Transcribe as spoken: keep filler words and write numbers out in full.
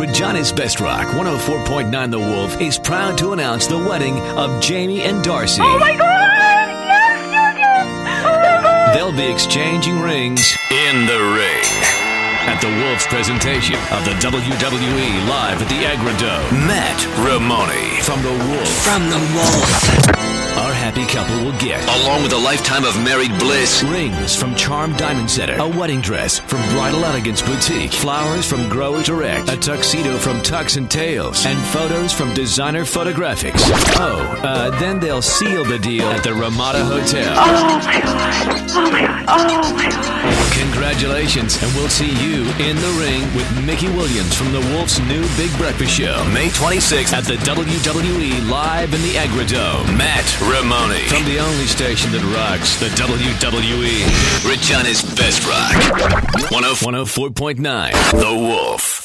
Regina's Best Rock one oh four point nine The Wolf is proud to announce the wedding of Jamie and Darcy. Oh my God! Yes, yes, yes! Oh my God! They'll be exchanging rings in the ring at the Wolf's presentation of the W W E Live at the Agrodome. Matt Ramone from the Wolf. From the Wolf. Our happy couple will get, along with a lifetime of married bliss, rings from Charm Diamond Center, a wedding dress from Bridal Elegance Boutique, flowers from Grower Direct, a tuxedo from Tux and Tails, and photos from Designer Photographics. Oh, uh, then they'll seal the deal at the Ramada Hotel. Oh my God! Oh my God! Oh my God! Congratulations, and we'll see you in the ring with Mickey Williams from the Wolf's new Big Breakfast Show, May twenty-sixth at the W W E Live in the Agrodome. Matt Ramone from the only station that rocks, the W W E. Regina's Best Rock. one oh four point nine The Wolf.